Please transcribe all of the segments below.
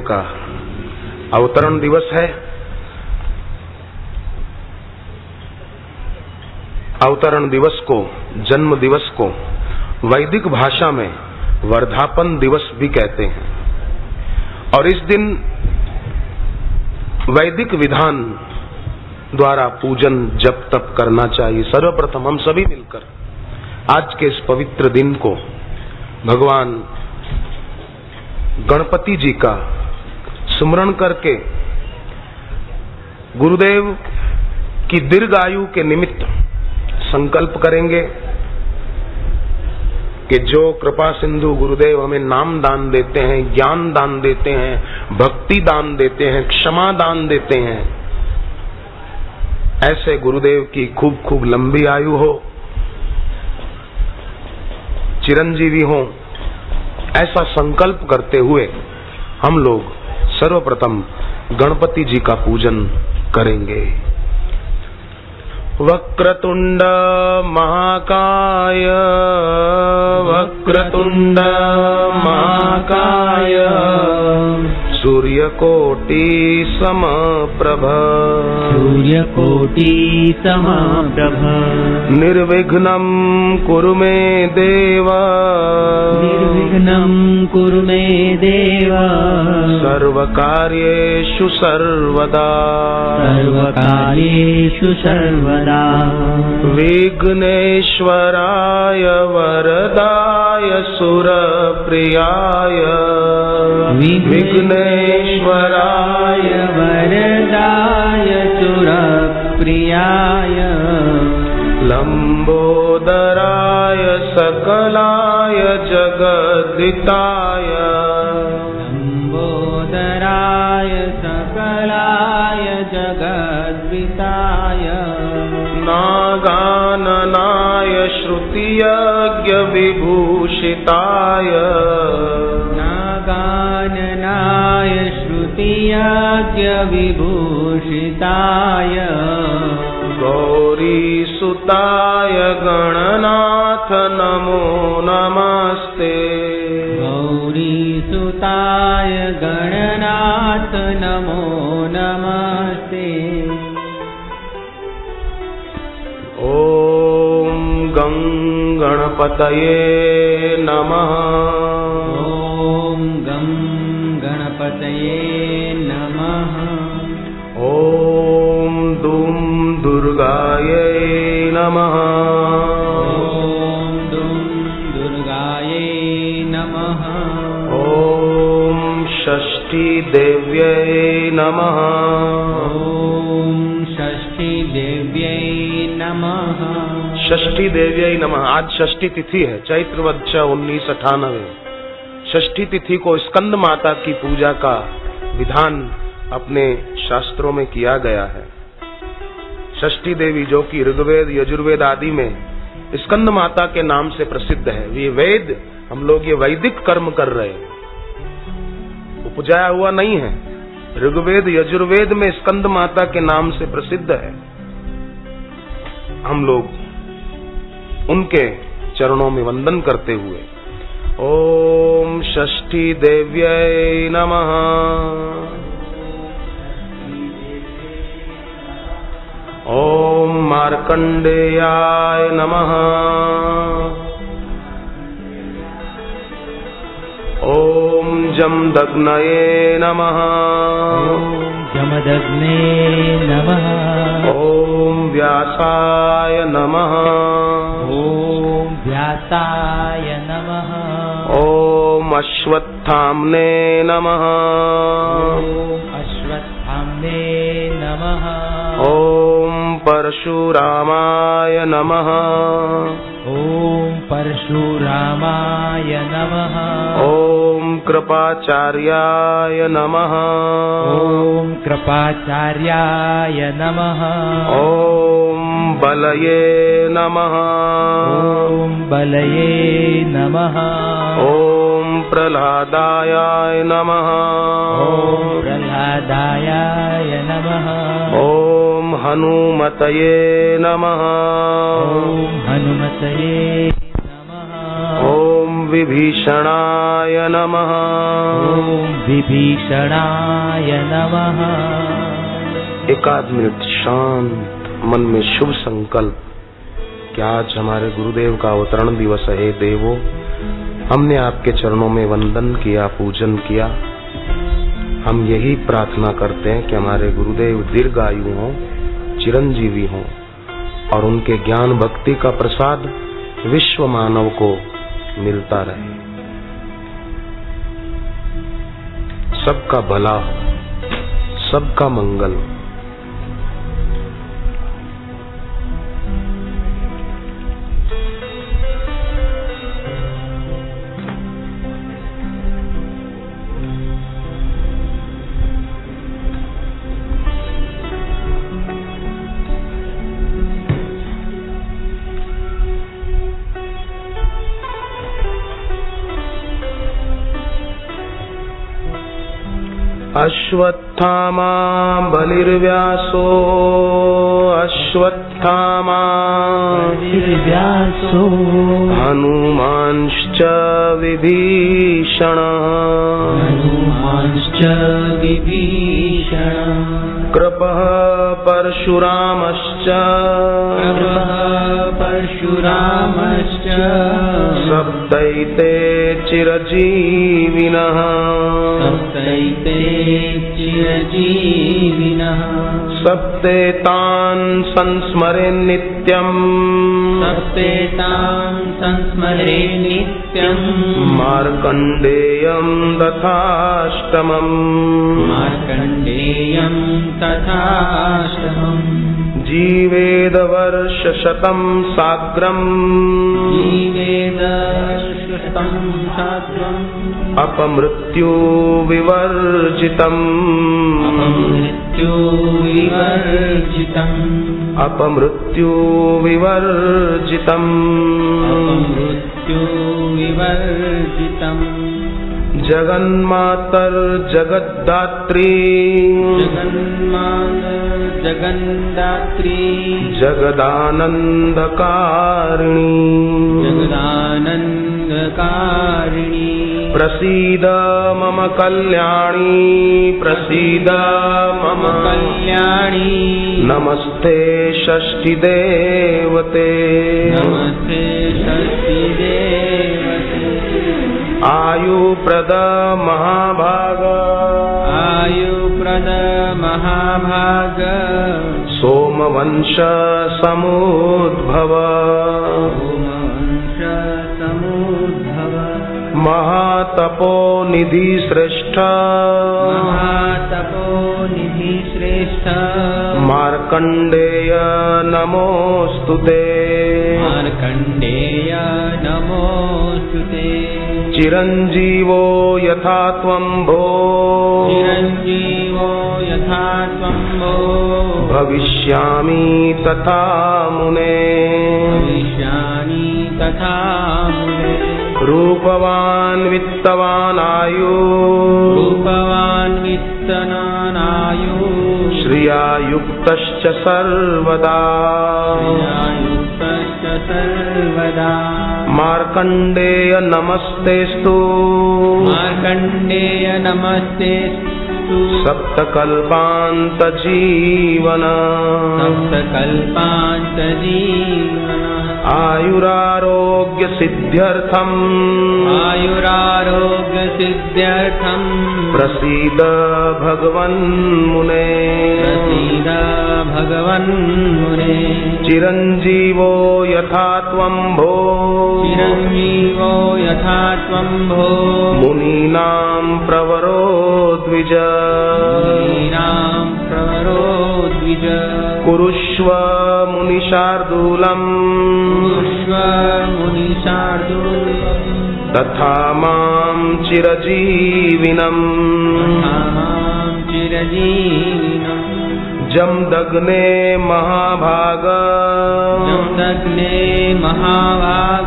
का अवतरण दिवस है। अवतरण दिवस को, जन्म दिवस को वैदिक भाषा में वर्धापन दिवस भी कहते हैं। और इस दिन वैदिक विधान द्वारा पूजन जप तप करना चाहिए। सर्वप्रथम हम सभी मिलकर आज के इस पवित्र दिन को भगवान गणपति जी का स्मरण करके गुरुदेव की दीर्घायु के निमित्त संकल्प करेंगे कि जो कृपा सिंधु गुरुदेव हमें नाम दान देते हैं, ज्ञान दान देते हैं, भक्ति दान देते हैं, क्षमा दान देते हैं, ऐसे गुरुदेव की खूब खूब लंबी आयु हो, चिरंजीवी हो। ऐसा संकल्प करते हुए हम लोग सर्वप्रथम गणपति जी का पूजन करेंगे। वक्रतुंड महाकाय, वक्रतुंड महाकाय, सूर्यकोटि समप्रभ, सूर्यकोटि समप्रभ, निर्विघ्नं कुरु मे देव, निर्विघ्नं कुरु मे देव, सर्वकार्येषु सर्वदा, सर्वकार्येषु सर्वदा, विघ्नेश्वराय वरदाय सुरप्रियाय, विघ्नेश्वराय वरदाय सुरप्रियाय, लंबोदराय सकलाय जगद्दिताय, लंबोदराय सकलाय जगद्दिताय, नागाननाय श्रुतियज्ञ विभूषिताय, नागाननाय श्रुतियज्ञ विभूषिताय, गौरीसुताय गणनाथ नमो नमस्ते, गौरीसुताय गणनाथ नमो नमस्ते। ओम गं गणपतये नमः, ओम गं गणपतये नमः, ओम दुम दुर्गायै नमः, ओम दुम दुर्गायै नमः, ओम षष्ठी देव्यै नमः, ओम षष्ठी देव्यै नमः, षष्ठी देव्यै नमः। आज षष्ठी तिथि है, चैत्रवद 1998। षष्ठी तिथि को स्कंद माता की पूजा का विधान अपने शास्त्रों में किया गया है। षष्ठी देवी जो कि ऋग्वेद यजुर्वेद आदि में स्कंद माता के नाम से प्रसिद्ध है। ये वेद, हम लोग ये वैदिक कर्म कर रहे हैं, उपजाया हुआ नहीं है। ऋग्वेद यजुर्वेद में स्कंद माता के नाम से प्रसिद्ध है। हम लोग उनके चरणों में वंदन करते हुए ओम षष्ठी देव्यै नमः, ओम मार्कंडेयाय नमः, ओम जमदग्नये नमः, जमदग्ने नमः, ओम व्यासाय नमः, ओम व्यासाय नमः, ओम अश्वत्थाम्ने नमः, ओम अश्वत्थाम्ने नमः, ओम परशुरामाय नमः, ओम परशुरामाय नमः, ओम कृपाचार्याय नमः, ओम कृपाचार्याय नमः, ओम बलये नमः, ओम बलये नमः, ओम प्रह्लादाय नमः, ओम प्रह्लादाय नमः, ओम हनुमतये नमः, ओम हनुमतये नमः, ओम विभीषणाय नमः। ओम विभीषणाय नमः। एकाध मिनट शांत मन में शुभ संकल्प कि आज हमारे गुरुदेव का अवतरण दिवस है। देवो, हमने आपके चरणों में वंदन किया, पूजन किया। हम यही प्रार्थना करते हैं कि हमारे गुरुदेव दीर्घायु हों, चिरंजीवी हों और उनके ज्ञान भक्ति का प्रसाद विश्व मानव को मिलता रहे। सबका भला हो, सबका मंगल। अश्वत्थामा बलिर्व्यासो अश्वत्थामा बलिर्व्यासो हनुमांश्च विभीषणः हनुमांश्च विभीषणः कृपः परशुरामश्च परशुरामश्च सप्तैते चिरजीविनः सप्तैते चिरजीविनः सप्तेतान् संस्मरेन् नित्यम् सप्तेतान् संस्मरेन् नित्यम् मार्कण्डेयं तथाष्टमम् मार्कण्डेयं तथाष्टमम् जीवेदवर्षशतं साग्रम् जीवेदवर्षशतं साग्रम् अपमृत्युविवर्जितम् अपमृत्युविवर्जितम् अपमृत्युविवर्जितम् अपमृत्युविवर्जितम् जगन्मातर्जगद्धात्री जगन्दात्री जगदानन्दकारिणी जगदानन्दकारिणी प्रसीद मम कल्याणी प्रसीद मम कल्याणी नमस्ते षष्ठीदेवते नमस्ते षष्ठीदेवते आयुप्रद महाभाग आयुप्रद महाभाग सोमवंश समुद्भव सोमवंश समुद्भव महातपो निधि श्रेष्ठ महातपो निधि श्रेष्ठ मार्कण्डेय नमोस्तुते मार्कण्डेय नमोस्तुते चिरञ्जीवो यथा त्वं भो चिरञ्जीवो यथा त्वं भो भविष्यामि तथा मुने भविष्यामि तथा मुने रूपवान् वित्तवान् आयु रूपवान् वित्तवान् आयु श्रिया युक्तश्च सर्वदा युक्तश्च सर्वदा मार्कण्डेय नमस्तेस्तु मार्कण्डेय नमस्तेस्तु सप्तकल्पान्तजीवन सप्तकल्पान्तजीवन आयुरारोग्य सिद्ध्यर्थम् आयुरारोग्यसिद्ध्यर्थम् प्रसीद भगवन्मुने प्रसीद भगवन्मुने चिरञ्जीवो यथा त्वं भो चिरञ्जीवो यथा त्वं भो मुनीनां प्रवरो द्विज मुनीनां प्रवरो द्विज कुरुष्व मुनिशार्दूलम् कुरुष्व मुनिशार्दूलम् तथा मां चिरजीविनम् मां चिरजीविनम् जमदग्ने महाभाग जमदग्ने महाभाग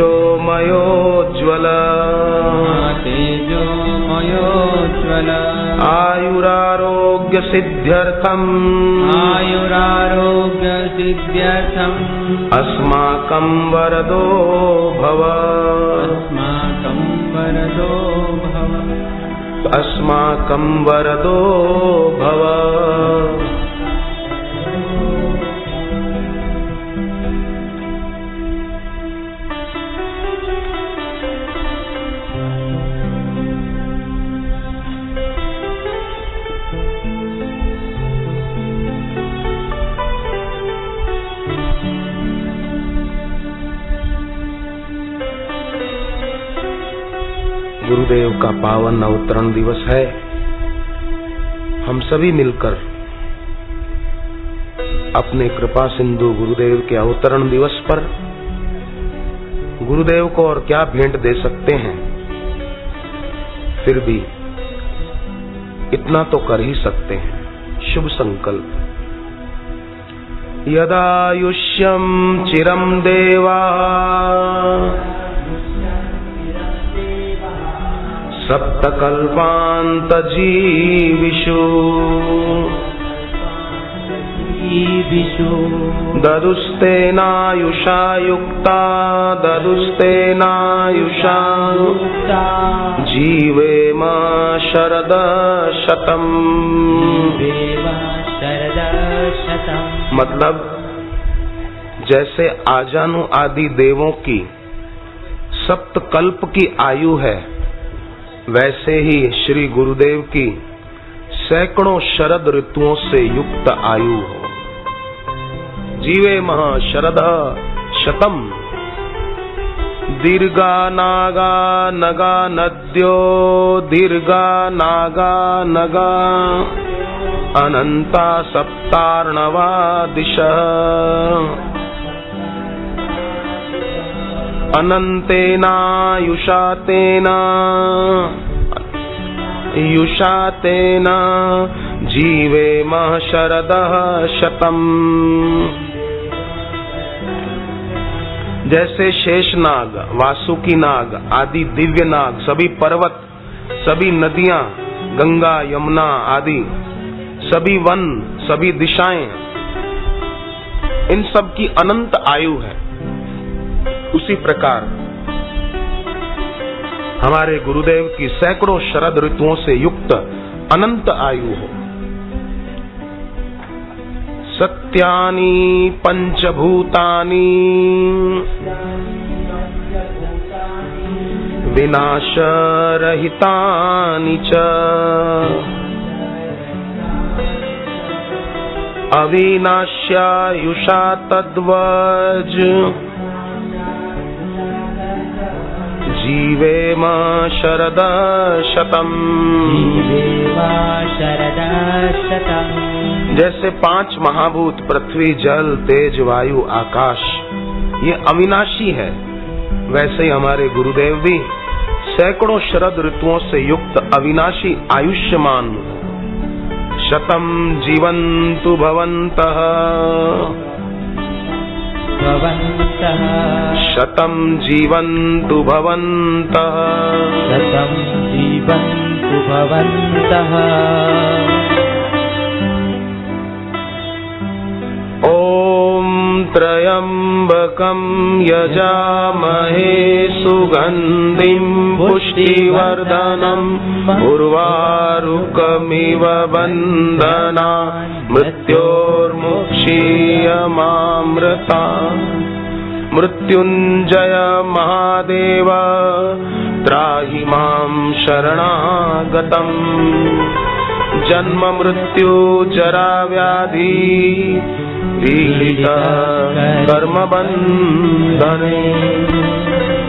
महातेजोमयोज्ज्वल तेजोमयोज्ज्वल आयुरारोग्य सिद्ध्यर्थम अस्माकं वरदो भव अस्माकं वरदो भव। गुरुदेव का पावन अवतरण दिवस है। हम सभी मिलकर अपने कृपा सिंधु गुरुदेव के अवतरण दिवस पर गुरुदेव को और क्या भेंट दे सकते हैं, फिर भी इतना तो कर ही सकते हैं। शुभ संकल्प। यदायुष्यं चिरं देवा सप्तकल्पान्त जीविषु ददुस्तेनायुषा युक्ता जीवेम शरद शतम्। मतलब जैसे आजानु आदि देवों की सप्तकल्प की आयु है, वैसे ही श्री गुरुदेव की सैकड़ों शरद ऋतुओं से युक्त आयु हो। जीवे महा शरद शतम। दीर्घा नागा नगा नद्यो दीर्घा नागा नगा अनंता सप्तार्णवा दिशः अनंतेनायुषा तेना जीवेम शरदः शतम्। जैसे शेषनाग, वासुकी नाग आदि दिव्य नाग, सभी पर्वत, सभी नदियां, गंगा यमुना आदि सभी वन, सभी दिशाएं, इन सब की अनंत आयु है, उसी प्रकार हमारे गुरुदेव की सैकड़ों शरद ऋतुओं से युक्त अनंत आयु हो। सत्यानि पंचभूतानि विनाशरहितानि च अविनाश्यायुषा तद्वज जीवेम शरद शतम्। जैसे पांच महाभूत पृथ्वी जल तेज वायु आकाश ये अविनाशी है, वैसे ही हमारे गुरुदेव भी सैकड़ों शरद ऋतुओं से युक्त अविनाशी आयुष्मान। शतम् जीवन्तु भवन्तः शतम् जीवन्तु भवन्तः ॐ त्र्यम्बकं यजामहे सुगन्धिं पुष्टिवर्धनम् उर्वारुकमिव बन्धना मृत्योर्मुक्षीयमामृता। मृत्युञ्जय महादेव त्राहि मां शरणागतम्। जन्म मृत्यु जरा व्याधि पीडित कर्म बंधने।